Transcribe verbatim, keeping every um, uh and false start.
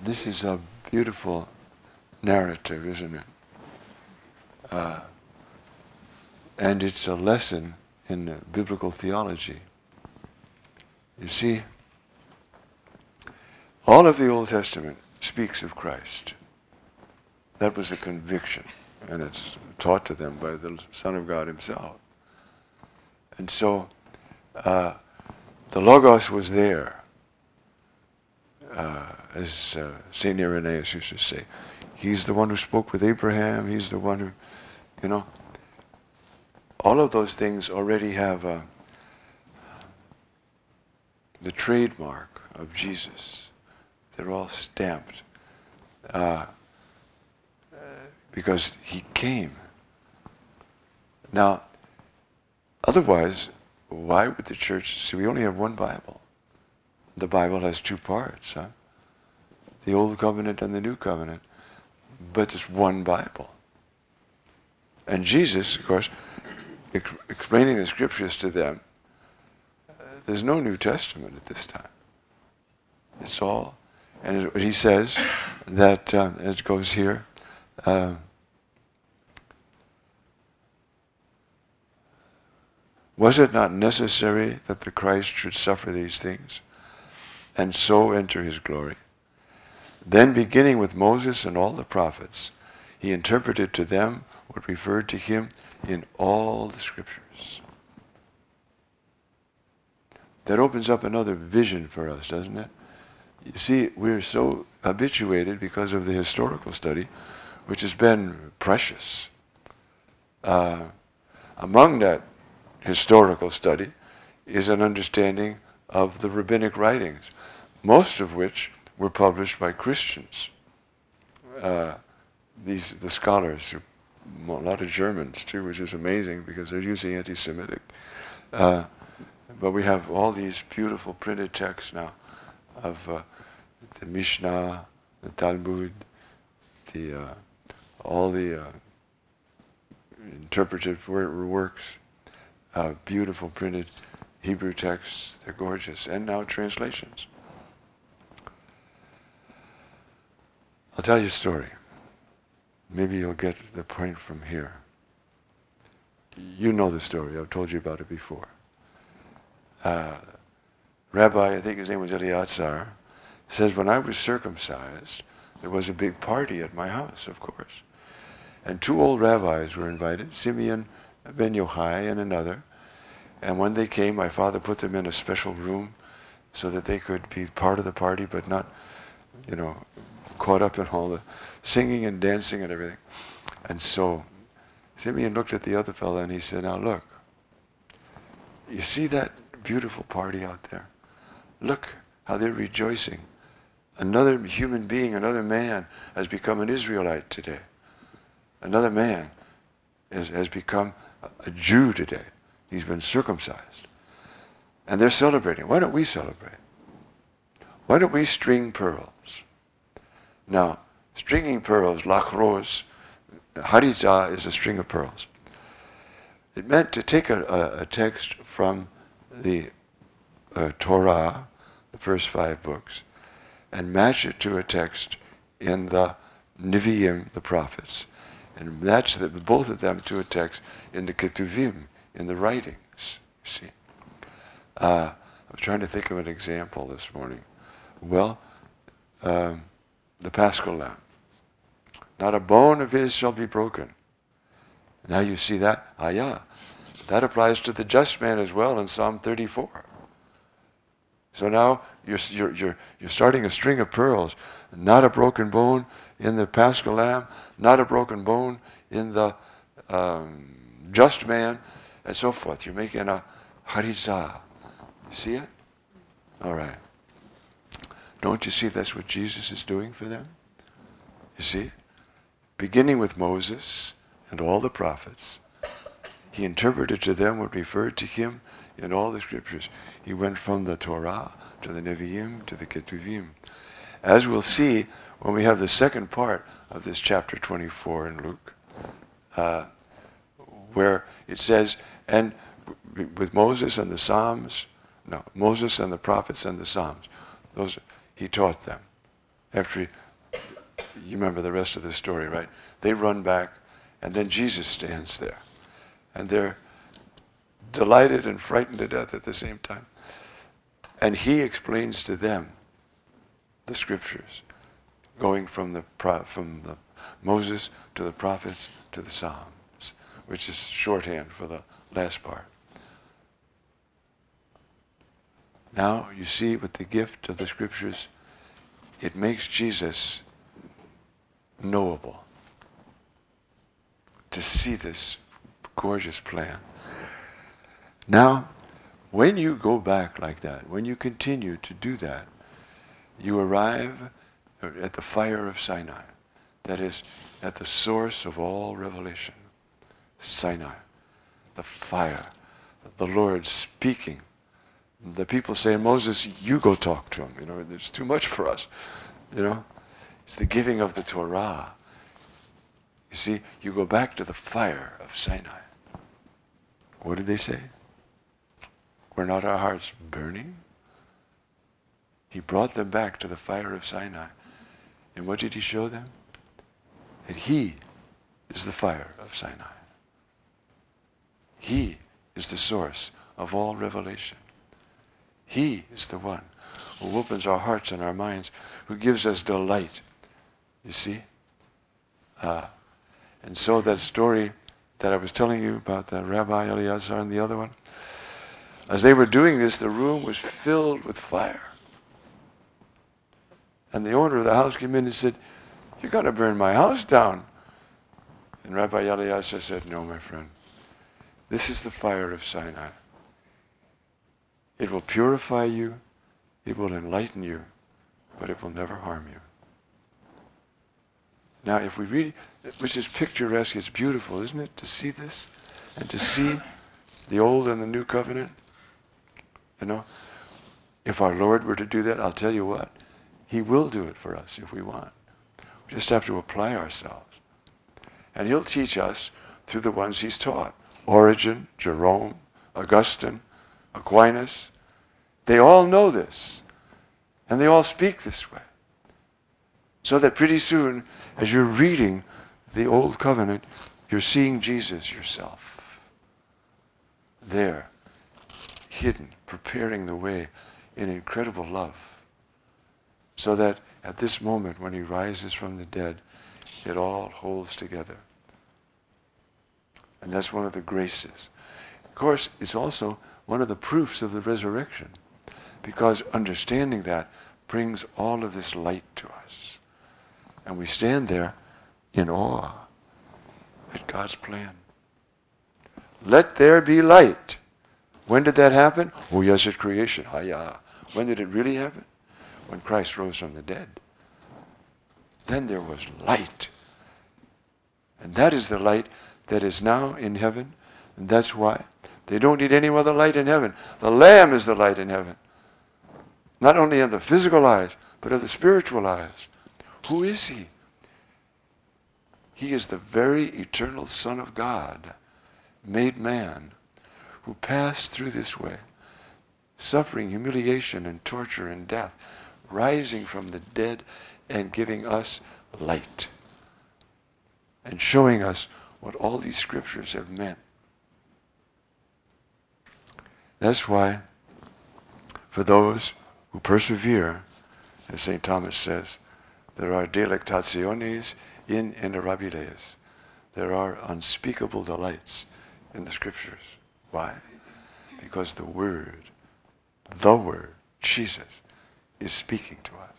this is a beautiful narrative, isn't it? Uh, and it's a lesson in uh, biblical theology. You see, all of the Old Testament speaks of Christ. That was a conviction, and it's taught to them by the Son of God himself. And so, uh, the Logos was there, uh, as uh, Saint Irenaeus used to say. He's the one who spoke with Abraham, he's the one who, you know, all of those things already have uh, the trademark of Jesus. They're all stamped. Uh, because he came. Now, otherwise, why would the church, see, we only have one Bible. The Bible has two parts, huh? The Old Covenant and the New Covenant. But it's one Bible. And Jesus, of course, ex- explaining the scriptures to them, uh, there's no New Testament at this time. It's all, and it, he says that, uh, as it goes here, uh, was it not necessary that the Christ should suffer these things and so enter his glory? Then, beginning with Moses and all the prophets, he interpreted to them what referred to him in all the scriptures. That opens up another vision for us, doesn't it? You see, we're so habituated because of the historical study, which has been precious. Uh, among that historical study is an understanding of the rabbinic writings, most of which were published by Christians. Uh, these the scholars, a lot of Germans too, which is amazing because they're usually anti-Semitic. Uh, but we have all these beautiful printed texts now of uh, the Mishnah, the Talmud, the uh, all the uh, interpretive works. Uh, beautiful printed Hebrew texts, they're gorgeous, and now translations. I'll tell you a story. Maybe you'll get the point from here. You know the story, I've told you about it before. Uh, Rabbi, I think his name was Eleazar, says when I was circumcised, there was a big party at my house, of course. And two old rabbis were invited, Simeon Ben Yochai and another. And when they came, my father put them in a special room so that they could be part of the party, but not, you know, caught up in all the singing and dancing and everything. And so Simeon looked at the other fellow and he said, now look, you see that beautiful party out there? Look how they're rejoicing. Another human being, another man has become an Israelite today. Another man has, has become a Jew today. He's been circumcised. And they're celebrating. Why don't we celebrate? Why don't we string pearls? Now, stringing pearls, lachros, harizah is a string of pearls. It meant to take a, a, a text from the uh, Torah, the first five books, and match it to a text in the Nevi'im, the prophets, and match the, both of them to a text in the Ketuvim, in the writings, you see. Uh, I was trying to think of an example this morning. Well, um, the Paschal Lamb. Not a bone of his shall be broken. Now you see that? Ah, yeah. That applies to the just man as well in Psalm thirty-four. So now you're, you're, you're, you're starting a string of pearls. Not a broken bone in the Paschal Lamb, not a broken bone in the um, just man, and so forth. You're making a harizah. You see it? All right. Don't you see that's what Jesus is doing for them? You see? Beginning with Moses and all the prophets, he interpreted to them what referred to him in all the scriptures. He went from the Torah to the Nevi'im to the Ketuvim. As we'll see when we have the second part of this chapter twenty-four in Luke, uh, where it says, and with Moses and the Psalms, no, Moses and the prophets and the Psalms, those he taught them. After he, you remember the rest of the story, right? They run back, and then Jesus stands there. And they're delighted and frightened to death at the same time. And he explains to them the scriptures, going from the pro- from the Moses to the prophets to the Psalms, which is shorthand for the last part. Now you see, with the gift of the scriptures, it makes Jesus knowable. To see this gorgeous plan. Now, when you go back like that, when you continue to do that, you arrive at the fire of Sinai. That is, at the source of all revelation. Sinai. The fire. The Lord speaking. The people saying, Moses, you go talk to him. You know, there's too much for us. You know, it's the giving of the Torah. You see, you go back to the fire of Sinai. What did they say? Were not our hearts burning? He brought them back to the fire of Sinai. And what did he show them? That he is the fire of Sinai. He is the source of all revelation. He is the one who opens our hearts and our minds, who gives us delight. You see? Uh, and so that story that I was telling you about the Rabbi Eliezer and the other one, as they were doing this, the room was filled with fire. And the owner of the house came in and said, you're going to burn my house down. And Rabbi Eliezer said, no, my friend. This is the fire of Sinai. It will purify you, it will enlighten you, but it will never harm you. Now, if we read, which is picturesque, it's beautiful, isn't it, to see this? And to see the old and the new covenant? You know, if our Lord were to do that, I'll tell you what, he will do it for us if we want. We just have to apply ourselves. And he'll teach us through the ones he's taught. Origen, Jerome, Augustine, Aquinas. They all know this. And they all speak this way. So that pretty soon, as you're reading the Old Covenant, you're seeing Jesus yourself. There, hidden, preparing the way in incredible love. So that at this moment, when he rises from the dead, it all holds together. And that's one of the graces. Of course, it's also one of the proofs of the resurrection, because understanding that brings all of this light to us. And we stand there in awe at God's plan. Let there be light. When did that happen? Oh yes, at creation. Hi-ya. When did it really happen? When Christ rose from the dead. Then there was light. And that is the light that is now in heaven. And that's why they don't need any other light in heaven. The Lamb is the light in heaven. Not only of the physical eyes, but of the spiritual eyes. Who is he? He is the very eternal Son of God, made man, who passed through this way, suffering humiliation and torture and death, rising from the dead and giving us light, and showing us what all these scriptures have meant. That's why, for those who persevere, as Saint Thomas says, there are delectationes in indurabiles. There are unspeakable delights in the scriptures. Why? Because the Word, the Word, Jesus, is speaking to us.